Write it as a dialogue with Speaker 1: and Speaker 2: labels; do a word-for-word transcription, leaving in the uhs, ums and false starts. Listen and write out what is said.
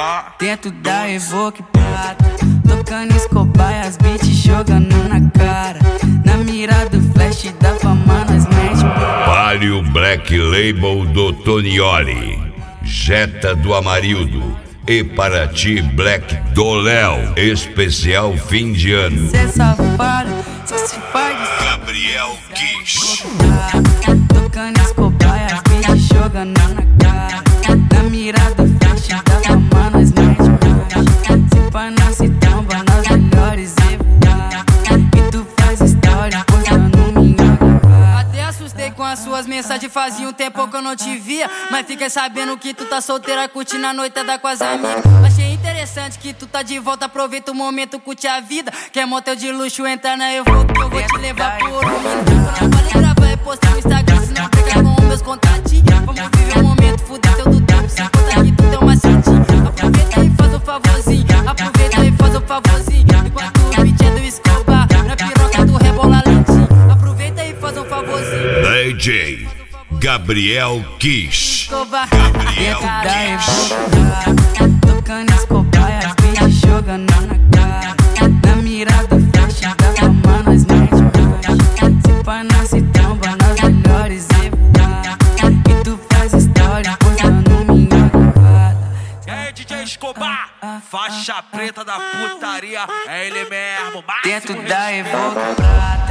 Speaker 1: Dentro da Evoque Prata, tocando Escobar e as beats jogando na cara. Na mira do flash da fama nós mete.
Speaker 2: Palio Black Label do Tonioli, Jetta do Amarildo e para ti Black do Léo, especial fim de ano.
Speaker 1: Cê safado, só se faz de
Speaker 2: Gabriel Kish.
Speaker 1: tocando Escobar e as beats jogando na cara. Na mira do flash da fama nós mete marcha. Se pá nós se tromba nas melhores e voar. E tu faz história postando minha cara.
Speaker 3: Até assustei com as suas mensagens, fazia um tempo que eu não te via. Mas fiquei sabendo que tu tá solteira, curtindo a noitada com as amigas. Achei interessante que tu tá de volta, aproveita o momento, curte a vida. Quer motel de luxo, entra na Evoque, eu vou te levar por um minuto. Eu não falei gravar e postar no Instagram, se não pegar com os meus contatinhos. Vamos viver o momento, fuder teu do tempo, se conta que tu tem uma cintinha. Aproveita e faz o favorzinho, aproveita e faz o favorzinho. Enquanto o beat é do Escobar, na piroca do rebola lentinho. Aproveita e faz um favorzinho.
Speaker 2: D J Gabriel Kish.
Speaker 3: Escobar,
Speaker 2: Gabriel
Speaker 1: Dentro da
Speaker 2: Kish.
Speaker 1: Evoque, tocando Escobar e as beats jogando na cara. Na mira do flash da fama nós mete marcha. Se pá nós se tromba nas melhores e voar. E tu faz história postando minha cara.
Speaker 4: E aí, D J Escobar, faixa preta da putaria, é ele mesmo, máximo
Speaker 1: Dentro da
Speaker 4: respeito.
Speaker 1: Evoque Prata,